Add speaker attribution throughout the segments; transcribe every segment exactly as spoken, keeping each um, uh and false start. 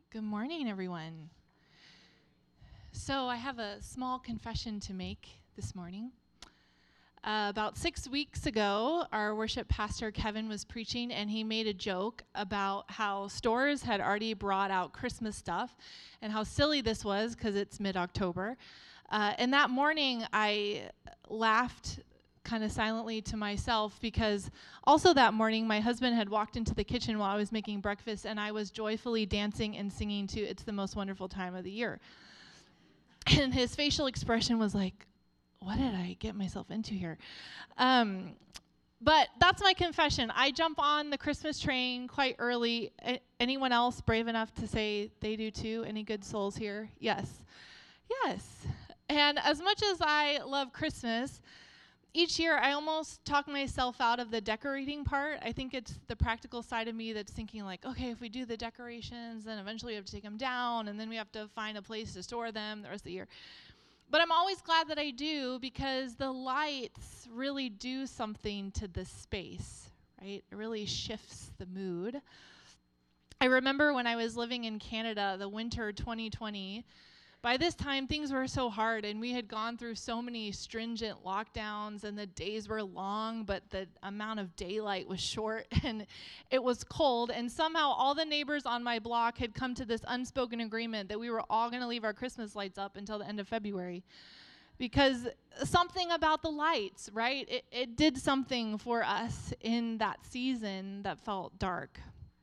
Speaker 1: Good morning, everyone. So I have a small confession to make this morning. Uh, about six weeks ago, our worship pastor, Kevin, was preaching, and he made a joke about how stores had already brought out Christmas stuff and how silly this was because it's mid-October. Uh, and that morning, I laughed kind of silently to myself because also that morning my husband had walked into the kitchen while I was making breakfast, and I was joyfully dancing and singing to It's the Most Wonderful Time of the Year. And his facial expression was like, what did I get myself into here? Um, but that's my confession. I jump on the Christmas train quite early. A- anyone else brave enough to say they do too? Any good souls here? Yes. Yes. And as much as I love Christmas, each year, I almost talk myself out of the decorating part. I think it's the practical side of me that's thinking like, okay, if we do the decorations, then eventually we have to take them down, and then we have to find a place to store them the rest of the year. But I'm always glad that I do because the lights really do something to the space, right? It really shifts the mood. I remember when I was living in Canada, the winter twenty twenty, by this time, things were so hard, and we had gone through so many stringent lockdowns, and the days were long, but the amount of daylight was short, and it was cold, and somehow all the neighbors on my block had come to this unspoken agreement that we were all going to leave our Christmas lights up until the end of February, because something about the lights, right? It, it did something for us in that season that felt dark.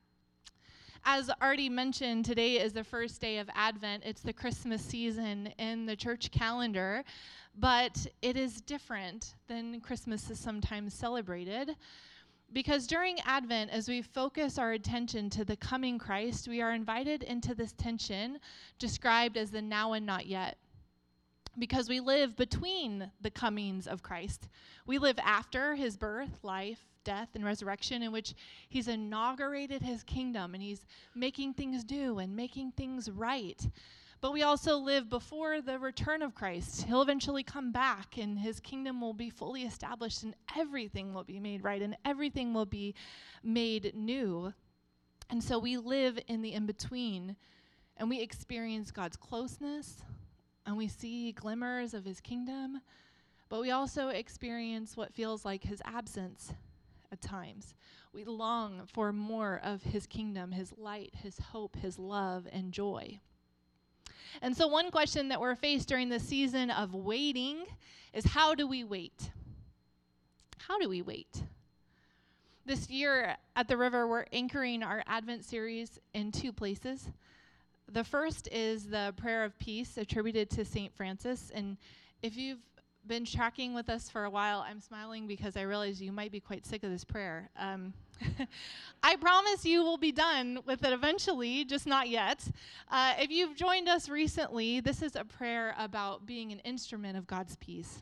Speaker 1: As already mentioned, today is the first day of Advent. It's the Christmas season in the church calendar, but it is different than Christmas is sometimes celebrated, because during Advent, as we focus our attention to the coming Christ, we are invited into this tension described as the now and not yet, because we live between the comings of Christ. We live after his birth, life, death, and resurrection, in which he's inaugurated his kingdom and he's making things new and making things right. But we also live before the return of Christ. He'll eventually come back and his kingdom will be fully established and everything will be made right and everything will be made new. And so we live in the in-between, and we experience God's closeness and we see glimmers of his kingdom, but we also experience what feels like his absence at times. We long for more of his kingdom, his light, his hope, his love, and joy. And so one question that we're faced during the season of waiting is, how do we wait? How do we wait? This year at the River, we're anchoring our Advent series in two places. The first is the prayer of peace attributed to Saint Francis. And if you've been tracking with us for a while, I'm smiling because I realize you might be quite sick of this prayer. Um, I promise you will be done with it eventually, just not yet. Uh, if you've joined us recently, this is a prayer about being an instrument of God's peace.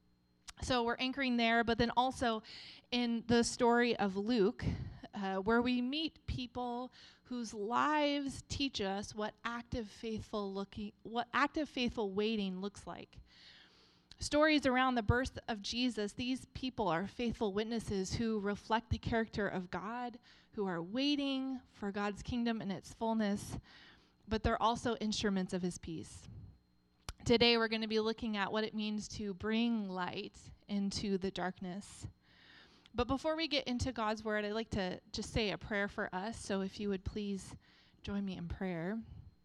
Speaker 1: So we're anchoring there, but then also in the story of Luke, uh, where we meet people whose lives teach us what active faithful looking, what active faithful waiting looks like. Stories around the birth of Jesus, these people are faithful witnesses who reflect the character of God, who are waiting for God's kingdom in its fullness, but they're also instruments of his peace. Today we're going to be looking at what it means to bring light into the darkness. But before we get into God's word, I'd like to just say a prayer for us. So if you would please join me in prayer.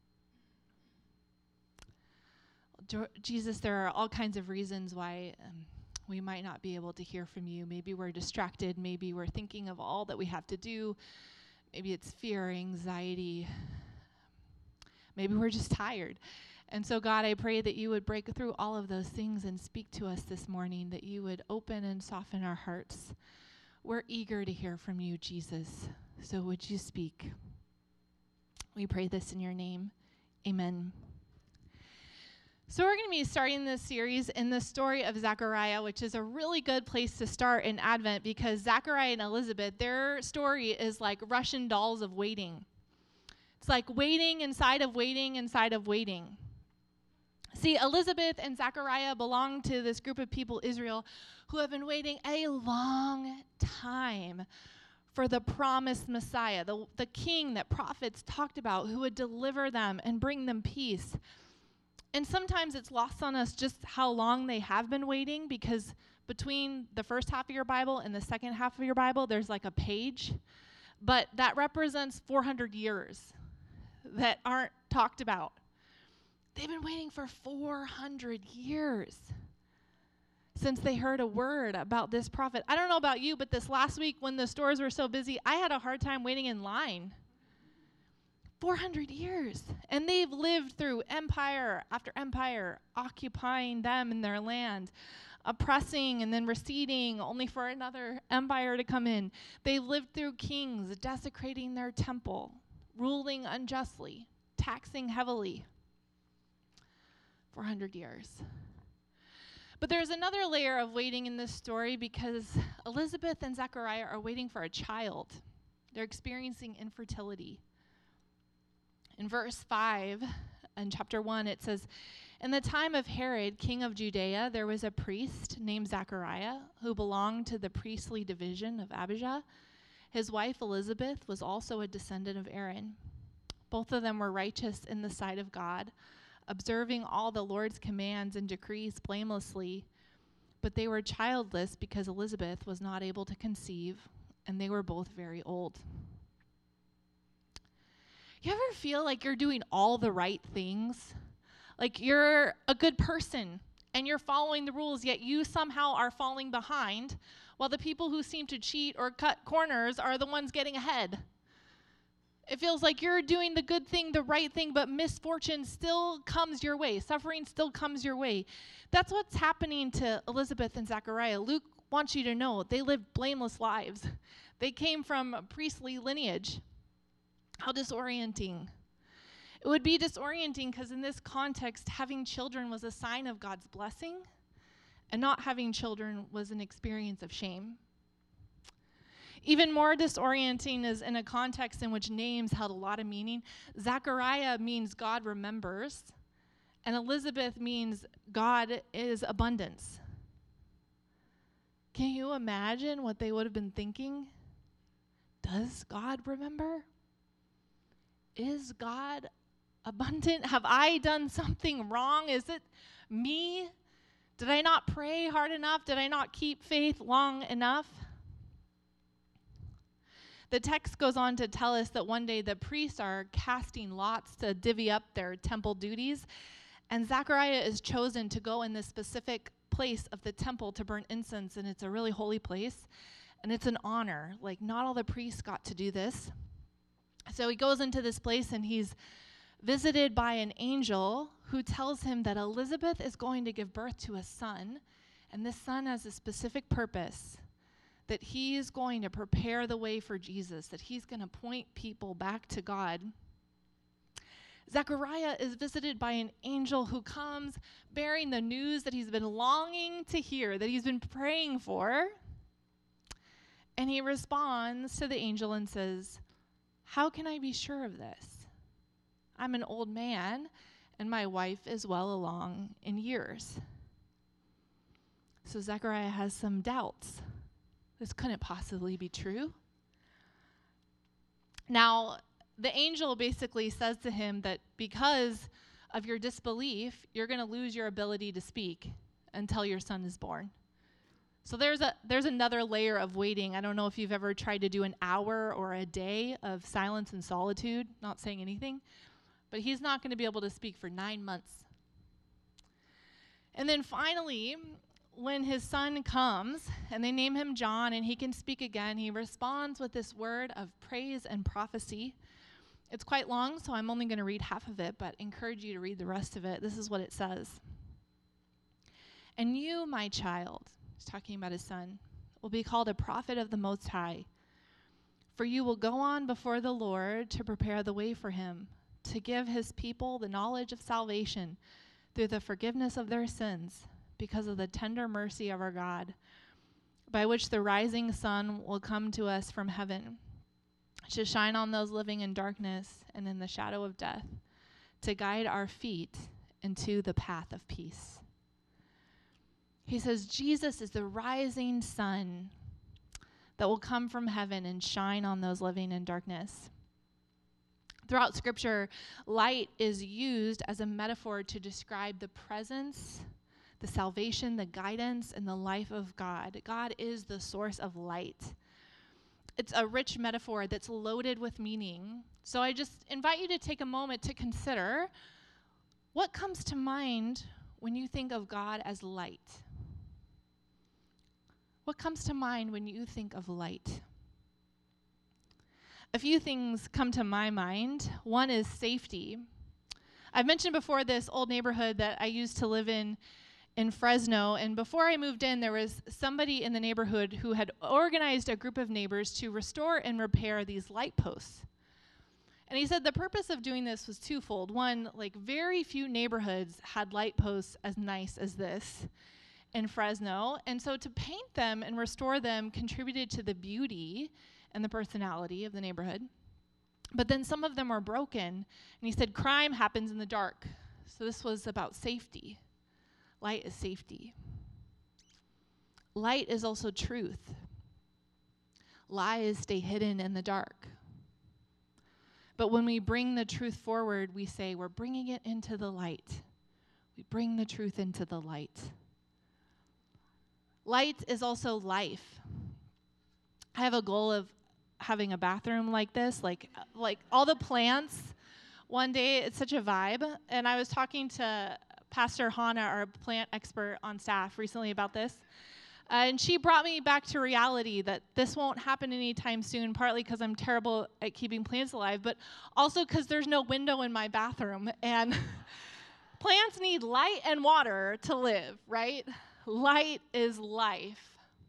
Speaker 1: Jesus, there are all kinds of reasons why um, we might not be able to hear from you. Maybe we're distracted. Maybe we're thinking of all that we have to do. Maybe it's fear, anxiety. Maybe we're just tired. And so, God, I pray that you would break through all of those things and speak to us this morning, that you would open and soften our hearts. We're eager to hear from you, Jesus. So would you speak? We pray this in your name. Amen. So we're going to be starting this series in the story of Zechariah, which is a really good place to start in Advent because Zechariah and Elizabeth, their story is like Russian dolls of waiting. It's like waiting inside of waiting inside of waiting. See, Elizabeth and Zechariah belong to this group of people, Israel, who have been waiting a long time for the promised Messiah, the, the king that prophets talked about who would deliver them and bring them peace. And sometimes it's lost on us just how long they have been waiting, because between the first half of your Bible and the second half of your Bible, there's like a page. But that represents four hundred years that aren't talked about. They've been waiting for four hundred years since they heard a word about this prophet. I don't know about you, but this last week when the stores were so busy, I had a hard time waiting in line. four hundred years. And they've lived through empire after empire, occupying them and their land, oppressing and then receding, only for another empire to come in. They've lived through kings desecrating their temple, ruling unjustly, taxing heavily. four hundred years. But there's another layer of waiting in this story, because Elizabeth and Zechariah are waiting for a child. They're experiencing infertility. In verse five, in chapter one, it says, "In the time of Herod, king of Judea, there was a priest named Zechariah who belonged to the priestly division of Abijah. His wife Elizabeth was also a descendant of Aaron. Both of them were righteous in the sight of God, observing all the Lord's commands and decrees blamelessly. But they were childless because Elizabeth was not able to conceive, and they were both very old." You ever feel like you're doing all the right things? Like you're a good person and you're following the rules, yet you somehow are falling behind, while the people who seem to cheat or cut corners are the ones getting ahead. It feels like you're doing the good thing, the right thing, but misfortune still comes your way. Suffering still comes your way. That's what's happening to Elizabeth and Zechariah. Luke wants you to know they lived blameless lives. They came from a priestly lineage. How disorienting. It would be disorienting because in this context, having children was a sign of God's blessing, and not having children was an experience of shame. Even more disorienting is in a context in which names held a lot of meaning. Zechariah means God remembers, and Elizabeth means God is abundance. Can you imagine what they would have been thinking? Does God remember? Is God abundant? Have I done something wrong? Is it me? Did I not pray hard enough? Did I not keep faith long enough? The text goes on to tell us that one day the priests are casting lots to divvy up their temple duties, and Zechariah is chosen to go in this specific place of the temple to burn incense, and it's a really holy place, and it's an honor. Like, not all the priests got to do this. So he goes into this place and he's visited by an angel who tells him that Elizabeth is going to give birth to a son, and this son has a specific purpose, that he is going to prepare the way for Jesus, that he's going to point people back to God. Zechariah is visited by an angel who comes bearing the news that he's been longing to hear, that he's been praying for. And he responds to the angel and says, "How can I be sure of this? I'm an old man, and my wife is well along in years." So Zechariah has some doubts. This couldn't possibly be true. Now, the angel basically says to him that because of your disbelief, you're going to lose your ability to speak until your son is born. So there's a there's another layer of waiting. I don't know if you've ever tried to do an hour or a day of silence and solitude, not saying anything, but he's not going to be able to speak for nine months. And then finally, when his son comes and they name him John and he can speak again, he responds with this word of praise and prophecy. It's quite long, so I'm only going to read half of it, but encourage you to read the rest of it. This is what it says. "And you, my child," he's talking about his son, "will be called a prophet of the Most High. For you will go on before the Lord to prepare the way for him, to give his people the knowledge of salvation through the forgiveness of their sins, because of the tender mercy of our God, by which the rising sun will come to us from heaven, to shine on those living in darkness and in the shadow of death, to guide our feet into the path of peace." He says Jesus is the rising sun, that will come from heaven and shine on those living in darkness. Throughout Scripture, light is used as a metaphor to describe the presence, the salvation, the guidance, and the life of God. God is the source of light. It's a rich metaphor that's loaded with meaning. So I just invite you to take a moment to consider what comes to mind when you think of God as light. What comes to mind when you think of light? A few things come to my mind. One is safety. I've mentioned before this old neighborhood that I used to live in in Fresno, and before I moved in, there was somebody in the neighborhood who had organized a group of neighbors to restore and repair these light posts. And he said the purpose of doing this was twofold. One, like very few neighborhoods had light posts as nice as this in Fresno, and so to paint them and restore them contributed to the beauty and the personality of the neighborhood. But then some of them were broken, and he said crime happens in the dark. So this was about safety. Light is safety. Light is also truth. Lies stay hidden in the dark. But when we bring the truth forward, we say we're bringing it into the light. We bring the truth into the light. Light is also life. I have a goal of having a bathroom like this, like like all the plants. One day, it's such a vibe. And I was talking to Pastor Hannah, our plant expert on staff, recently about this. Uh, and she brought me back to reality that this won't happen anytime soon, partly because I'm terrible at keeping plants alive, but also because there's no window in my bathroom. And plants need light and water to live, right? Light is life.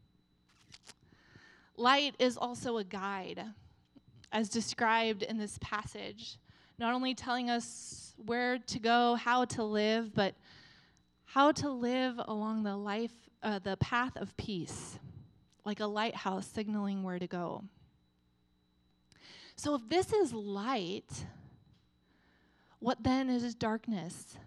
Speaker 1: Light is also a guide, as described in this passage, not only telling us where to go, how to live, but how to live along the life, uh, the path of peace, like a lighthouse signaling where to go. So if this is light, what then is darkness?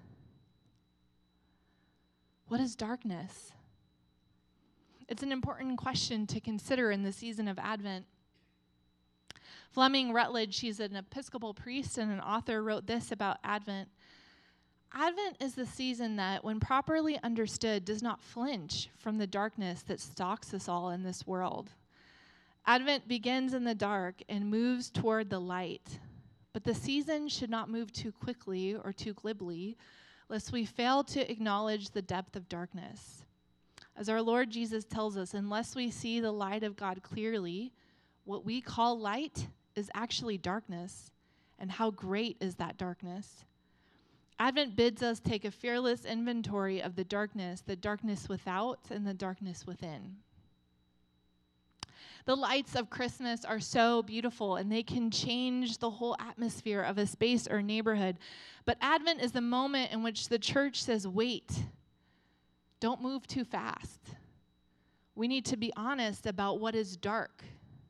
Speaker 1: What is darkness? It's an important question to consider in the season of Advent. Fleming Rutledge, she's an Episcopal priest and an author, wrote this about Advent. Advent is the season that, when properly understood, does not flinch from the darkness that stalks us all in this world. Advent begins in the dark and moves toward the light. But the season should not move too quickly or too glibly, lest we fail to acknowledge the depth of darkness. As our Lord Jesus tells us, unless we see the light of God clearly, what we call light is actually darkness. And how great is that darkness? Advent bids us take a fearless inventory of the darkness, the darkness without and the darkness within. The lights of Christmas are so beautiful, and they can change the whole atmosphere of a space or neighborhood. But Advent is the moment in which the church says, wait, don't move too fast. We need to be honest about what is dark.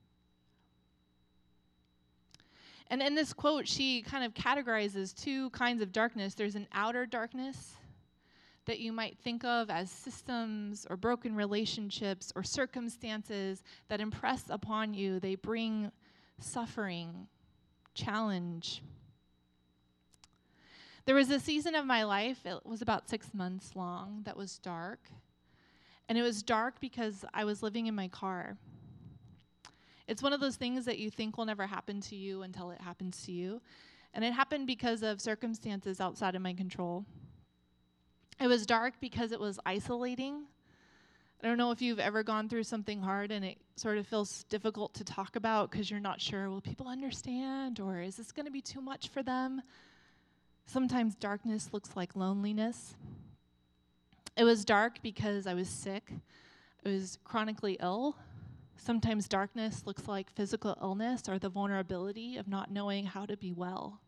Speaker 1: And in this quote, she kind of categorizes two kinds of darkness. There's an outer darkness that you might think of as systems or broken relationships or circumstances that impress upon you. They bring suffering, challenge. There was a season of my life, it was about six months long, that was dark. And it was dark because I was living in my car. It's one of those things that you think will never happen to you until it happens to you. And it happened because of circumstances outside of my control. It was dark because it was isolating. I don't know if you've ever gone through something hard and it sort of feels difficult to talk about because you're not sure, will people understand, or is this going to be too much for them? Sometimes darkness looks like loneliness. It was dark because I was sick. I was chronically ill. Sometimes darkness looks like physical illness or the vulnerability of not knowing how to be well.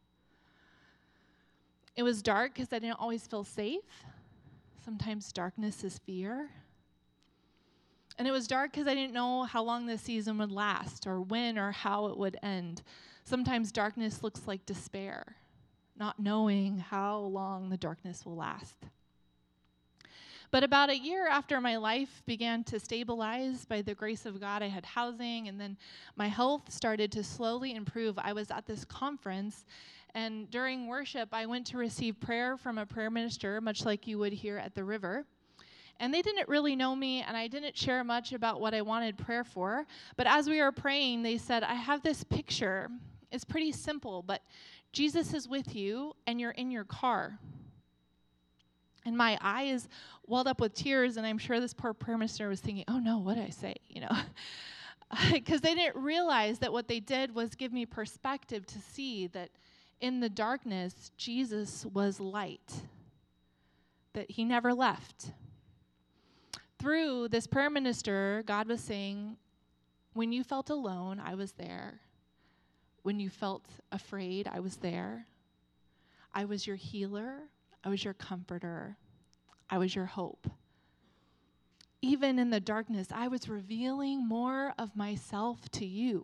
Speaker 1: It was dark because I didn't always feel safe. Sometimes darkness is fear. And it was dark because I didn't know how long this season would last or when or how it would end. Sometimes darkness looks like despair, not knowing how long the darkness will last. But about a year after my life began to stabilize by the grace of God, I had housing, and then my health started to slowly improve. I was at this conference, and during worship, I went to receive prayer from a prayer minister, much like you would here at the river. And they didn't really know me, and I didn't share much about what I wanted prayer for. But as we were praying, they said, I have this picture. It's pretty simple, but Jesus is with you, and you're in your car. And my eyes welled up with tears, and I'm sure this poor prayer minister was thinking, oh no, what did I say? You know, because they didn't realize that what they did was give me perspective to see that in the darkness, Jesus was light, that he never left. Through this prayer minister, God was saying, when you felt alone, I was there. When you felt afraid, I was there. I was your healer. I was your comforter. I was your hope. Even in the darkness, I was revealing more of myself to you.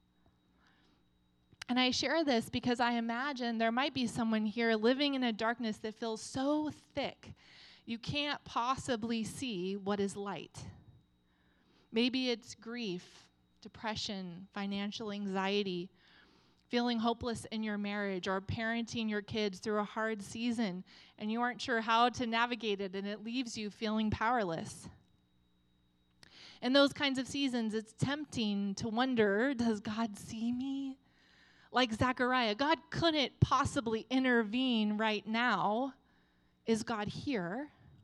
Speaker 1: And I share this because I imagine there might be someone here living in a darkness that feels so thick, you can't possibly see what is light. Maybe it's grief, depression, financial anxiety, feeling hopeless in your marriage, or parenting your kids through a hard season, and you aren't sure how to navigate it, and it leaves you feeling powerless. In those kinds of seasons, it's tempting to wonder, does God see me? Like Zechariah, God couldn't possibly intervene right now. Is God here?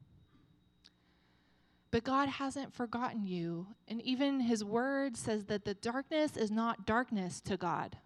Speaker 1: But God hasn't forgotten you, and even his word says that the darkness is not darkness to God.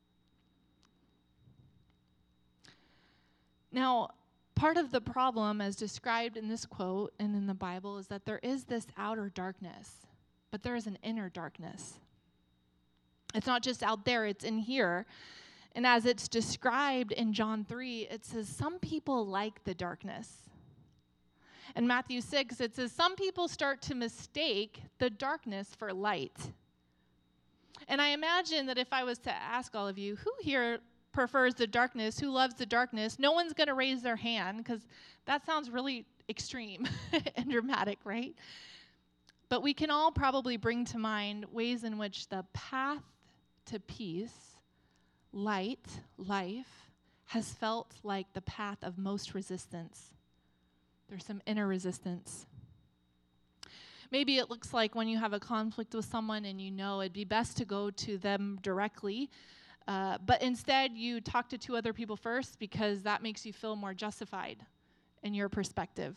Speaker 1: Now, part of the problem, as described in this quote and in the Bible, is that there is this outer darkness, but there is an inner darkness. It's not just out there, it's in here. And as it's described in John three, it says, some people like the darkness. In Matthew six, it says, some people start to mistake the darkness for light. And I imagine that if I was to ask all of you, who here prefers the darkness, who loves the darkness, no one's going to raise their hand because that sounds really extreme and dramatic, right? But we can all probably bring to mind ways in which the path to peace, light, life, has felt like the path of most resistance. There's some inner resistance. Maybe it looks like when you have a conflict with someone and you know it'd be best to go to them directly, Uh, but instead, you talk to two other people first because that makes you feel more justified in your perspective.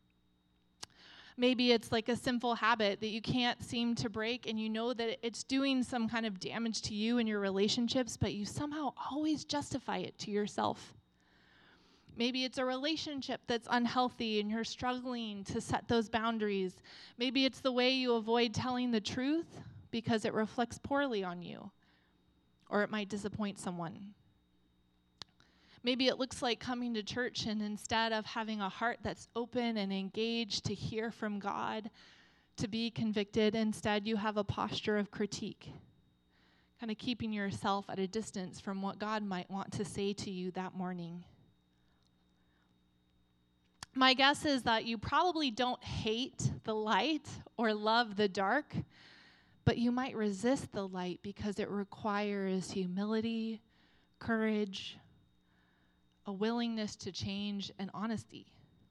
Speaker 1: Maybe it's like a sinful habit that you can't seem to break, and you know that it's doing some kind of damage to you and your relationships, but you somehow always justify it to yourself. Maybe it's a relationship that's unhealthy and you're struggling to set those boundaries. Maybe it's the way you avoid telling the truth because it reflects poorly on you, or it might disappoint someone. Maybe it looks like coming to church and instead of having a heart that's open and engaged to hear from God, to be convicted, instead you have a posture of critique, kind of keeping yourself at a distance from what God might want to say to you that morning. My guess is that you probably don't hate the light or love the dark, but you might resist the light because it requires humility, courage, a willingness to change, and honesty.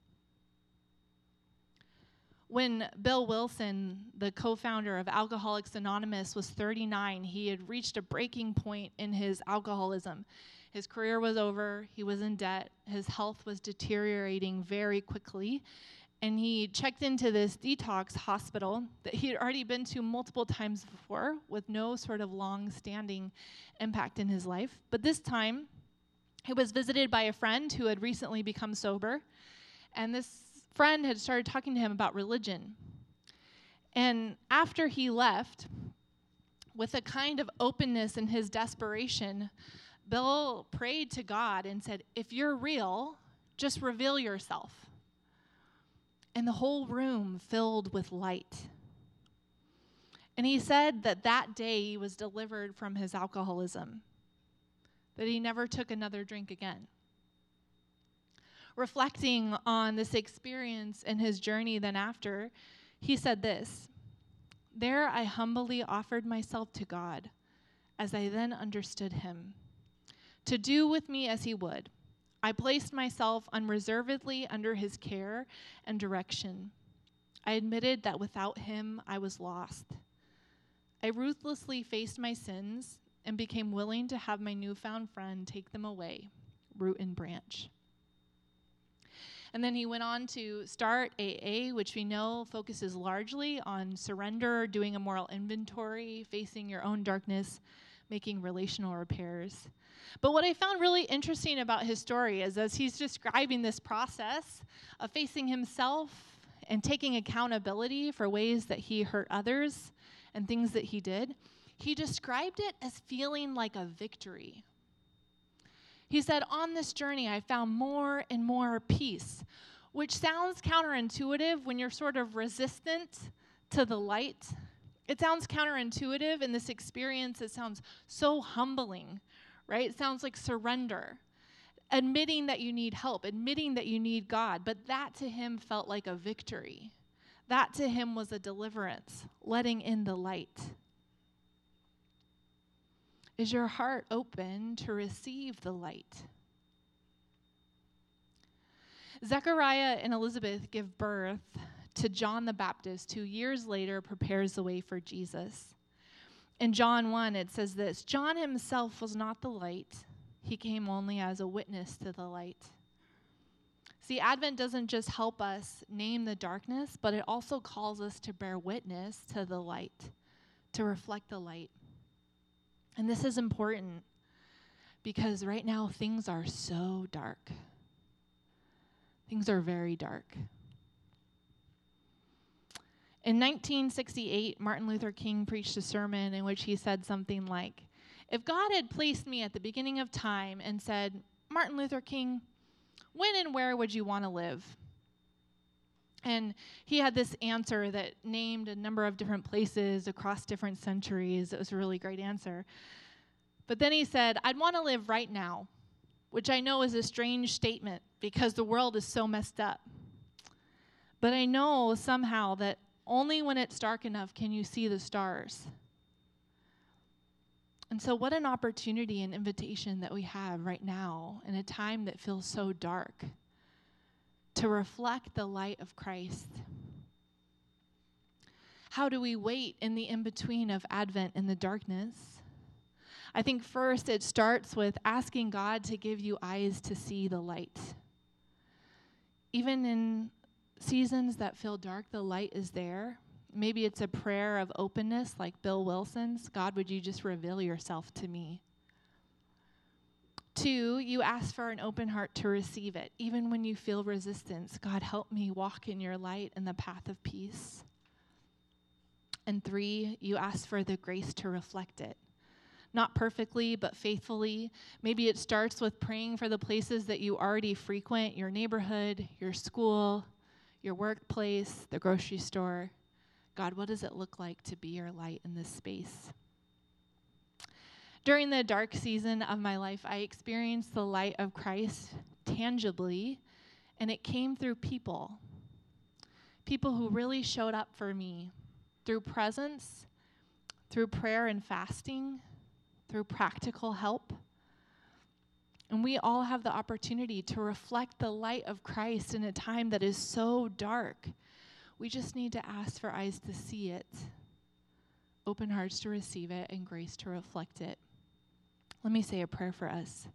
Speaker 1: When Bill Wilson, the co-founder of Alcoholics Anonymous, was thirty-nine, he had reached a breaking point in his alcoholism. His career was over, he was in debt, his health was deteriorating very quickly, and he checked into this detox hospital that he had already been to multiple times before with no sort of long-standing impact in his life. But this time, he was visited by a friend who had recently become sober, and this friend had started talking to him about religion. And after he left, with a kind of openness in his desperation, Bill prayed to God and said, if you're real, just reveal yourself. And the whole room filled with light. And he said that that day he was delivered from his alcoholism, that he never took another drink again. reflecting on this experience and his journey then after, he said this, "There I humbly offered myself to God, as I then understood him, to do with me as he would. I placed myself unreservedly under his care and direction. I admitted that without him, I was lost. I ruthlessly faced my sins and became willing to have my newfound friend take them away, root and branch." And then he went on to start A A, which we know focuses largely on surrender, doing a moral inventory, facing your own darkness, making relational repairs. But what I found really interesting about his story is as he's describing this process of facing himself and taking accountability for ways that he hurt others and things that he did, he described it as feeling like a victory. He said, "On this journey, I found more and more peace," which sounds counterintuitive when you're sort of resistant to the light. It sounds counterintuitive in this experience. It sounds so humbling, right? It sounds like surrender, admitting that you need help, admitting that you need God. But that to him felt like a victory. That to him was a deliverance, letting in the light. Is your heart open to receive the light? Zechariah and Elizabeth give birth to John the Baptist, who years later prepares the way for Jesus. In John one, it says this, "John himself was not the light. He came only as a witness to the light." See, Advent doesn't just help us name the darkness, but it also calls us to bear witness to the light, to reflect the light. And this is important because right now things are so dark. Things are very dark. In nineteen sixty-eight, Martin Luther King preached a sermon in which he said something like, "If God had placed me at the beginning of time and said, 'Martin Luther King, when and where would you want to live?'" And he had this answer that named a number of different places across different centuries. It was a really great answer. But then he said, "I'd want to live right now," which I know is a strange statement because the world is so messed up. But I know somehow that only when it's dark enough can you see the stars. And so what an opportunity and invitation that we have right now in a time that feels so dark, to reflect the light of Christ. How do we wait in the in-between of Advent and the darkness? I think first it starts with asking God to give you eyes to see the light. Even in seasons that feel dark, the light is there. Maybe it's a prayer of openness like Bill Wilson's. "God, would you just reveal yourself to me?" Two, you ask for an open heart to receive it. Even when you feel resistance, "God, help me walk in your light and the path of peace." And three, you ask for the grace to reflect it. Not perfectly, but faithfully. Maybe it starts with praying for the places that you already frequent, your neighborhood, your school, your workplace, the grocery store. God, what does it look like to be your light in this space? During the dark season of my life, I experienced the light of Christ tangibly, and it came through people. People who really showed up for me through presence, through prayer and fasting, through practical help. And we all have the opportunity to reflect the light of Christ in a time that is so dark. We just need to ask for eyes to see it, open hearts to receive it, and grace to reflect it. Let me say a prayer for us.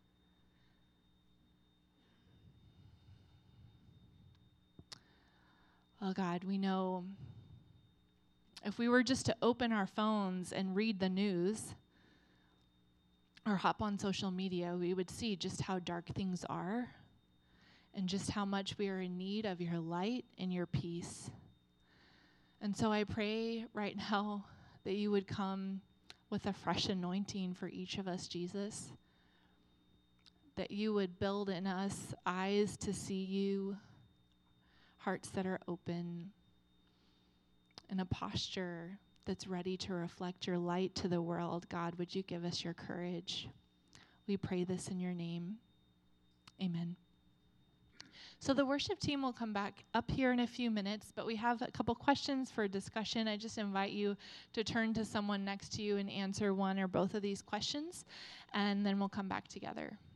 Speaker 1: Oh God, we know if we were just to open our phones and read the news or hop on social media, we would see just how dark things are and just how much we are in need of your light and your peace. And so I pray right now that you would come with a fresh anointing for each of us, Jesus, that you would build in us eyes to see you, hearts that are open, and a posture that's ready to reflect your light to the world. God, would you give us your courage? We pray this in your name. Amen. So the worship team will come back up here in a few minutes, but we have a couple questions for discussion. I just invite you to turn to someone next to you and answer one or both of these questions, and then we'll come back together.